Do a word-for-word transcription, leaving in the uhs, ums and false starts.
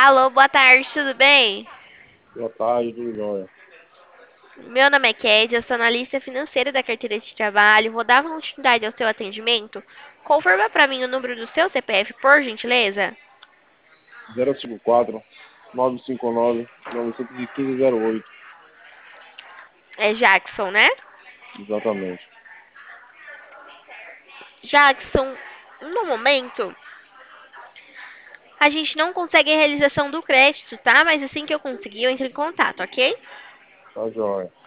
Alô, boa tarde, tudo bem? Boa tarde, tudo jóia. Meu nome é Kédia, eu sou analista financeira da carteira de trabalho. Vou dar continuidade ao seu atendimento. Confirma para mim o número do seu C P F, por gentileza. zero cinco quatro, nove cinco nove, nove um cinco zero oito. É Jackson, né? Exatamente. Jackson, no momento, a gente não consegue a realização do crédito, tá? Mas assim que eu conseguir, eu entro em contato, ok? Tá jóia.